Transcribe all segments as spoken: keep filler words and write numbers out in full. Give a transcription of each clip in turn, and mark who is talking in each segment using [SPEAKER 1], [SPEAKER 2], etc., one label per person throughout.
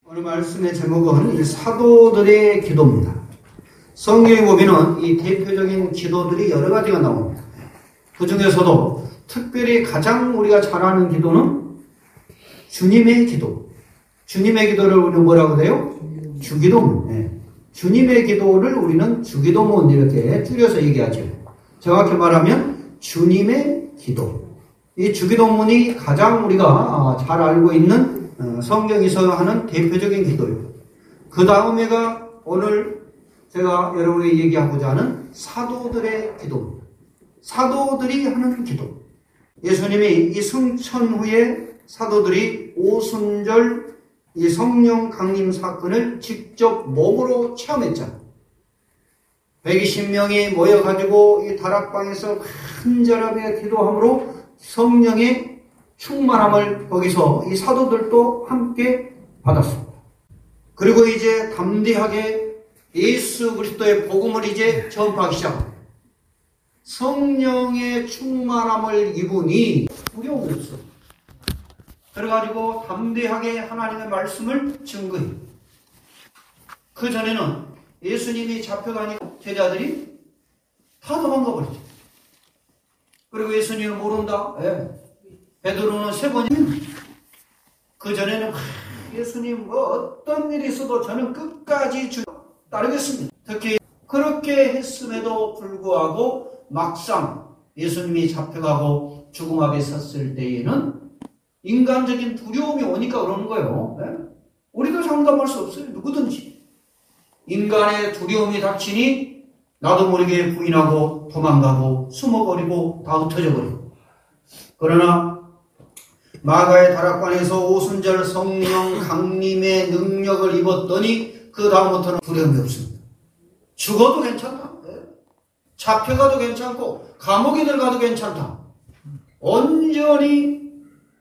[SPEAKER 1] 오늘 말씀의 제목은 이 사도들의 기도입니다. 성경에 보면은 이 대표적인 기도들이 여러 가지가 나옵니다. 그 중에서도 특별히 가장 우리가 잘 아는 기도는 주님의 기도. 주님의 기도를 우리는 뭐라고 해요? 주기도문. 네. 주님의 기도를 우리는 주기도문 이렇게 줄여서 얘기하죠. 정확히 말하면 주님의 기도. 이 주기도문이 가장 우리가 잘 알고 있는 성경에서 하는 대표적인 기도예요. 그 다음에가 오늘 제가 여러분에게 얘기하고자 하는 사도들의 기도. 사도들이 하는 기도. 예수님이 이 승천 후에 사도들이 오순절 이 성령 강림 사건을 직접 몸으로 체험했잖아요. 백이십 명이 모여가지고 이 다락방에서 간절하게 기도함으로 성령의 충만함을 거기서 이 사도들도 함께 받았습니다. 그리고 이제 담대하게 예수 그리스도의 복음을 이제 전파하기 시작합니다. 성령의 충만함을 입으니 두려움이 없어. 그래가지고 담대하게 하나님의 말씀을 증거해요. 그 전에는 예수님이 잡혀가니까 제자들이 다 도망가 버리죠. 그리고 예수님을 모른다. 예. 베드로는 세 번이 그 전에는 예수님 뭐 어떤 일이 있어도 저는 끝까지 주 따르겠습니다. 특히 그렇게 했음에도 불구하고 막상 예수님이 잡혀가고 죽음 앞에 섰을 때에는 인간적인 두려움이 오니까 그러는 거예요. 네? 우리도 장담할 수 없어요. 누구든지. 인간의 두려움이 닥치니 나도 모르게 부인하고 도망가고 숨어버리고 다 흩어져 버리고. 그러나 마가의 다락방에서 오순절 성령 강림의 능력을 입었더니 그 다음부터는 두려움이 없습니다. 죽어도 괜찮다. 잡혀가도 괜찮고 감옥에 들어가도 괜찮다. 온전히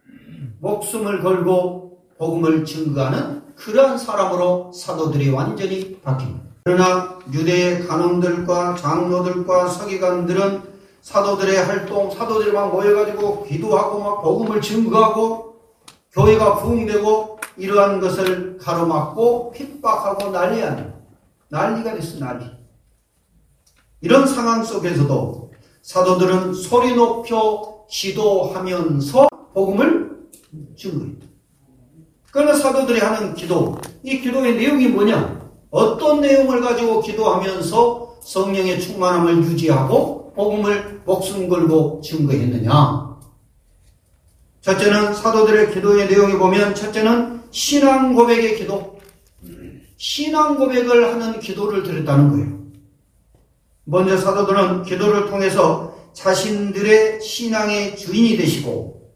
[SPEAKER 1] 목숨을 걸고 복음을 증거하는 그러한 사람으로 사도들이 완전히 바뀝니다. 그러나 유대의 간원들과 장로들과 서기관들은 사도들의 활동, 사도들이 막 모여가지고 기도하고 막 복음을 증거하고 교회가 부흥되고 이러한 것을 가로막고 핍박하고 난리야. 난리가 됐어, 난리. 이런 상황 속에서도 사도들은 소리 높여 기도하면서 복음을 증거했다. 그러나 사도들이 하는 기도, 이 기도의 내용이 뭐냐? 어떤 내용을 가지고 기도하면서 성령의 충만함을 유지하고 복음을 목숨 걸고 증거했느냐? 첫째는 사도들의 기도의 내용에 보면 첫째는 신앙 고백의 기도. 신앙 고백을 하는 기도를 드렸다는 거예요. 먼저 사도들은 기도를 통해서 자신들의 신앙의 주인이 되시고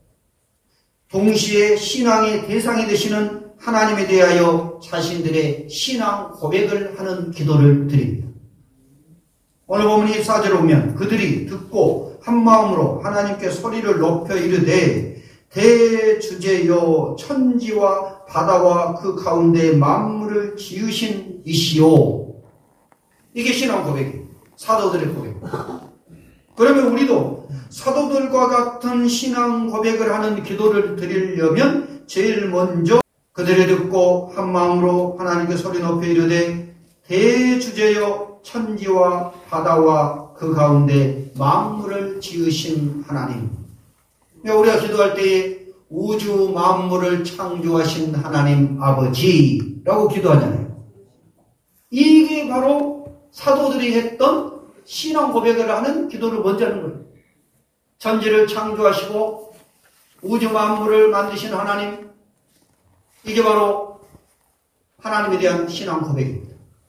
[SPEAKER 1] 동시에 신앙의 대상이 되시는 하나님에 대하여 자신들의 신앙 고백을 하는 기도를 드립니다. 오늘 보면 이십사 절에 보면 그들이 듣고 한마음으로 하나님께 소리를 높여 이르되 대주제여 천지와 바다와 그 가운데 만물을 지으신 이시오. 이게 신앙 고백이에요. 사도들의 고백. 그러면 우리도 사도들과 같은 신앙 고백을 하는 기도를 드리려면 제일 먼저 그들이 듣고 한마음으로 하나님께 소리 높여 이르되 대주제여 천지와 바다와 그 가운데 만물을 지으신 하나님. 우리가 기도할 때에 우주 만물을 창조하신 하나님 아버지라고 기도하잖아요. 이게 바로 사도들이 했던 신앙 고백을 하는 기도를 먼저 하는 거예요. 천지를 창조하시고 우주 만물을 만드신 하나님. 이게 바로 하나님에 대한 신앙 고백입니다.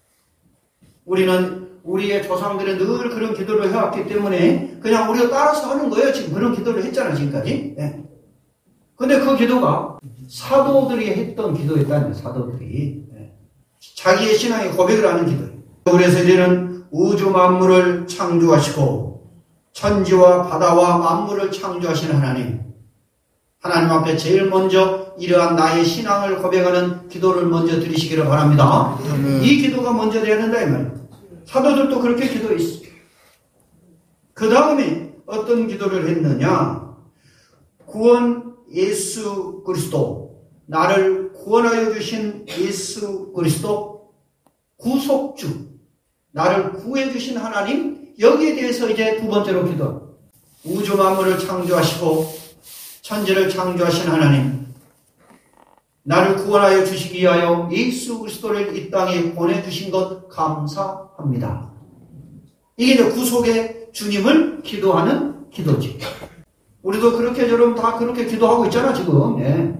[SPEAKER 1] 우리는 우리의 조상들이 늘 그런 기도를 해왔기 때문에 그냥 우리가 따라서 하는 거예요. 지금 그런 기도를 했잖아요, 지금까지. 네. 근데 그 기도가 사도들이 했던 기도였다는 거예요, 사도들이. 네. 자기의 신앙의 고백을 하는 기도예요. 그래서 이제는 우주 만물을 창조하시고 천지와 바다와 만물을 창조하시는 하나님. 하나님 앞에 제일 먼저 이러한 나의 신앙을 고백하는 기도를 먼저 드리시기를 바랍니다. 음. 이 기도가 먼저 돼야 된다 이 말이에요. 사도들도 그렇게 기도했어요. 그 다음에 어떤 기도를 했느냐? 구원 예수 그리스도 나를 구원하여 주신 예수 그리스도 구속주, 나를 구해 주신 하나님, 여기에 대해서 이제 두 번째로 기도. 우주 만물을 창조하시고 천지를 창조하신 하나님, 나를 구원하여 주시기 위하여 예수 그리스도를 이 땅에 보내주신 것 감사합니다. 이게 이제 구속의 주님을 기도하는 기도지. 우리도 그렇게 저럼 다 그렇게 기도하고 있잖아 지금. 예.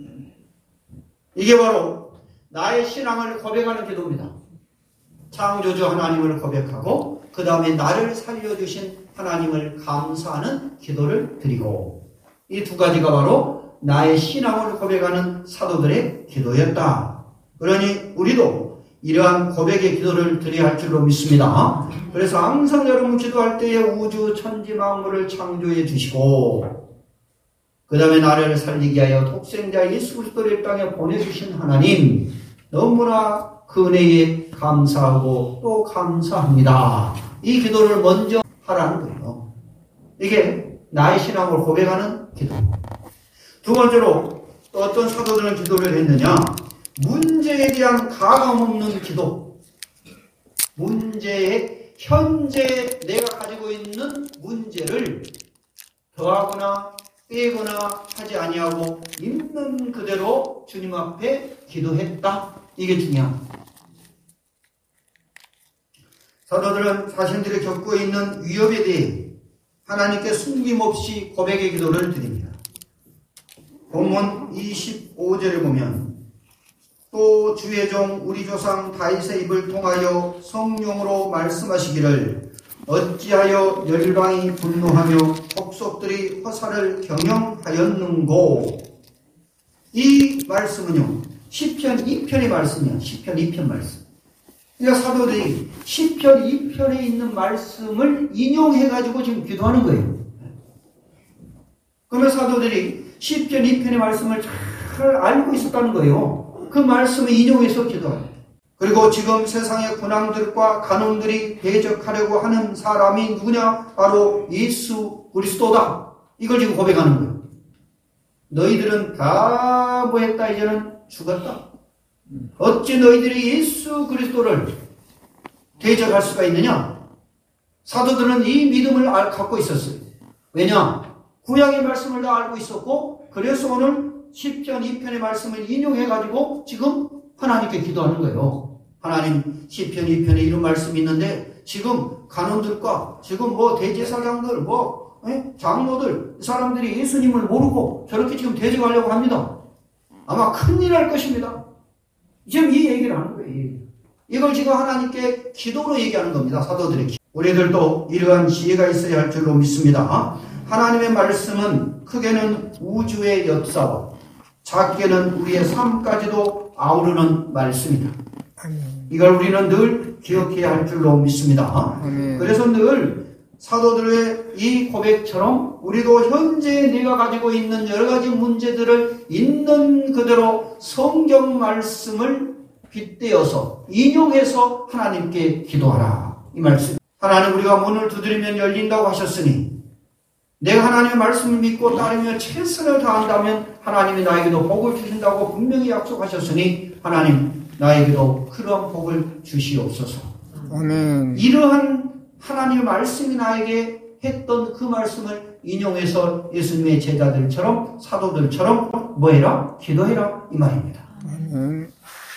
[SPEAKER 1] 이게 바로 나의 신앙을 고백하는 기도입니다. 창조주 하나님을 고백하고 그 다음에 나를 살려주신 하나님을 감사하는 기도를 드리고, 이 두 가지가 바로 나의 신앙을 고백하는 사도들의 기도였다. 그러니 우리도 이러한 고백의 기도를 드려야 할 줄로 믿습니다. 그래서 항상 여러분 기도할 때에 우주 천지 만물을 창조해 주시고 그 다음에 나를 살리기 위하여 독생자 예수 그리스도를 땅에 보내주신 하나님, 너무나 그 은혜에 감사하고 또 감사합니다. 이 기도를 먼저 하라는 거예요. 이게 나의 신앙을 고백하는 기도. 두 번째로 또 어떤 사도들은 기도를 했느냐? 문제에 대한 가감 없는 기도. 문제에 현재 내가 가지고 있는 문제를 더하거나 빼거나 하지 아니하고 있는 그대로 주님 앞에 기도했다. 이게 중요합니다. 사도들은 자신들이 겪고 있는 위협에 대해 하나님께 숨김없이 고백의 기도를 드립니다. 본문 이십오 절에 보면 또 주의 종 우리 조상 다윗의 입을 통하여 성령으로 말씀하시기를 어찌하여 열방이 분노하며 족속들이 허사를 경영하였는고. 이 말씀은요 시편 이 편의 말씀이야. 시편 이 편 말씀. 그러니까 사도들이 시편 이 편에 있는 말씀을 인용해가지고 지금 기도하는 거예요. 그러면 사도들이 시편 이 편의 말씀을 잘 알고 있었다는 거예요. 그 말씀을 인용해서 기도해요. 그리고 지금 세상의 군왕들과 간원들이 대적하려고 하는 사람이 누구냐? 바로 예수 그리스도다. 이걸 지금 고백하는 거예요. 너희들은 다 뭐했다? 이제는 죽었다. 어찌 너희들이 예수 그리스도를 대적할 수가 있느냐? 사도들은 이 믿음을 갖고 있었어요. 왜냐? 구약의 말씀을 다 알고 있었고, 그래서 오늘 시편 이 편의 말씀을 인용해가지고 지금 하나님께 기도하는 거예요. 하나님, 시편 이 편에 이런 말씀이 있는데 지금 간원들과 지금 뭐 대제사장들, 뭐 에? 장로들, 사람들이 예수님을 모르고 저렇게 지금 대적하려고 합니다. 아마 큰일 날 것입니다. 지금 이 얘기를 하는 거예요. 이걸 지금 하나님께 기도로 얘기하는 겁니다. 사도들의 기도. 우리들도 이러한 지혜가 있어야 할 줄로 믿습니다. 하나님의 말씀은 크게는 우주의 역사와 작게는 우리의 삶까지도 아우르는 말씀이다. 이걸 우리는 늘 기억해야 할 줄로 믿습니다. 그래서 늘 사도들의 이 고백처럼 우리도 현재 내가 가지고 있는 여러 가지 문제들을 있는 그대로 성경 말씀을 빗대어서 인용해서 하나님께 기도하라. 이 말씀. 하나님, 우리가 문을 두드리면 열린다고 하셨으니 내가 하나님의 말씀을 믿고 따르며 최선을 다한다면 하나님이 나에게도 복을 주신다고 분명히 약속하셨으니 하나님, 나에게도 그런 복을 주시옵소서. 아멘. 이러한 하나님의 말씀이 나에게 했던 그 말씀을 인용해서 예수님의 제자들처럼 사도들처럼 뭐해라? 기도해라. 이 말입니다. 아멘.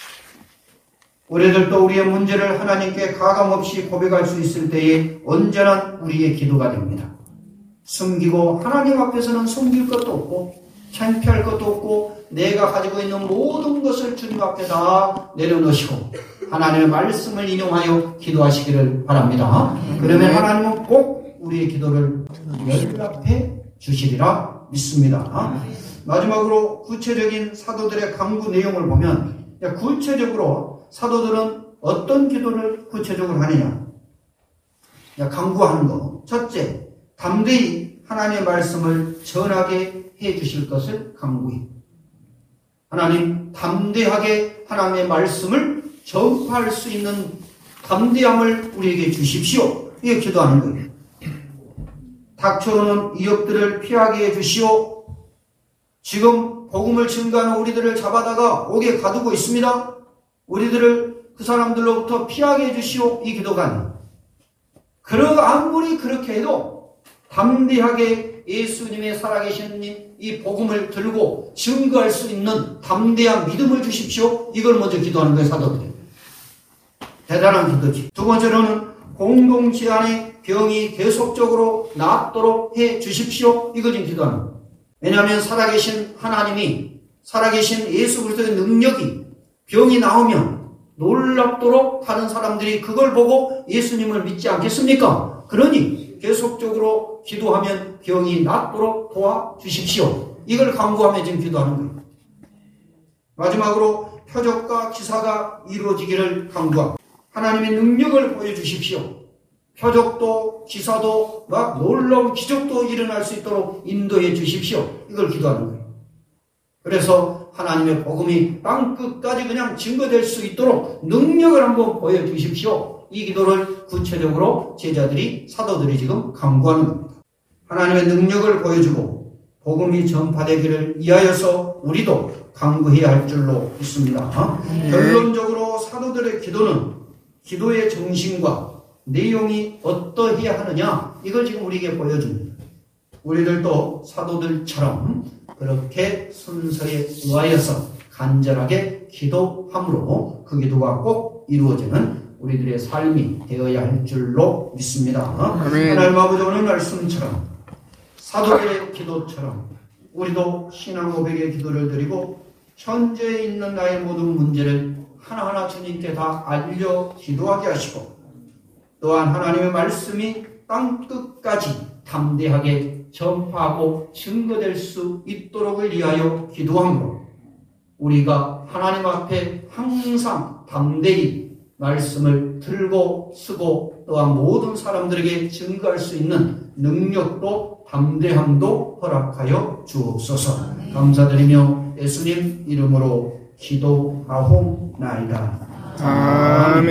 [SPEAKER 1] 우리들도 우리의 문제를 하나님께 가감없이 고백할 수 있을 때에 언제나 우리의 기도가 됩니다. 숨기고 하나님 앞에서는 숨길 것도 없고 창피할 것도 없고 내가 가지고 있는 모든 것을 주님 앞에 다 내려놓으시고 하나님의 말씀을 인용하여 기도하시기를 바랍니다. 그러면 하나님은 꼭 우리의 기도를 연락해 주시리라 믿습니다. 마지막으로 구체적인 사도들의 강구 내용을 보면 구체적으로 사도들은 어떤 기도를 구체적으로 하느냐? 강구하는 거. 첫째, 담대히 하나님의 말씀을 전하게 해 주실 것을 강구해. 하나님, 담대하게 하나님의 말씀을 전파할 수 있는 담대함을 우리에게 주십시오. 이게 기도하는 거예요. 닥쳐오는 위협들을 피하게 해 주시오. 지금 복음을 증거하는 우리들을 잡아다가 옥에 가두고 있습니다. 우리들을 그 사람들로부터 피하게 해주시오. 이 기도가 아니에요. 그러 아무리 그렇게 해도 담대하게 예수님의 살아계신 이 복음을 들고 증거할 수 있는 담대한 믿음을 주십시오. 이걸 먼저 기도하는 거예요, 사도들이. 대단한 기도지. 두 번째로는 공동체 안에 병이 계속적으로 낫도록 해 주십시오. 이거 지금 기도하는 거예요. 왜냐하면 살아계신 하나님이, 살아계신 예수 그리스도의 능력이 병이 나오면 놀랍도록 다른 사람들이 그걸 보고 예수님을 믿지 않겠습니까? 그러니 계속적으로 기도하면 병이 낫도록 도와주십시오. 이걸 간구하며 지금 기도하는 거예요. 마지막으로 표적과 기사가 이루어지기를 간구합니다. 하나님의 능력을 보여주십시오. 표적도 기사도 막 놀라운 기적도 일어날 수 있도록 인도해 주십시오. 이걸 기도하는 거예요. 그래서 하나님의 복음이 땅끝까지 그냥 증거될 수 있도록 능력을 한번 보여주십시오. 이 기도를 구체적으로 제자들이, 사도들이 지금 간구하는 겁니다. 하나님의 능력을 보여주고 복음이 전파되기를 위하여서 우리도 간구해야 할 줄로 믿습니다. 네. 결론적으로 사도들의 기도는 기도의 정신과 내용이 어떠해야 하느냐, 이걸 지금 우리에게 보여줍니다. 우리들도 사도들처럼 그렇게 순서에 의하여서 간절하게 기도함으로 그 기도가 꼭 이루어지는 우리들의 삶이 되어야 할 줄로 믿습니다. 하나님 아버지, 오늘 말씀처럼 사도들의 기도처럼 우리도 신앙 고백의 기도를 드리고 현재 있는 나의 모든 문제를 하나하나 주님께 다 알려 기도하게 하시고, 또한 하나님의 말씀이 땅끝까지 담대하게 전파하고 증거될 수 있도록을 위하여 기도함으로 우리가 하나님 앞에 항상 담대히 말씀을 들고 쓰고 또한 모든 사람들에게 증거할 수 있는 능력도 담대함도 허락하여 주옵소서. 감사드리며 예수님 이름으로 기도하옵나이다. 아멘.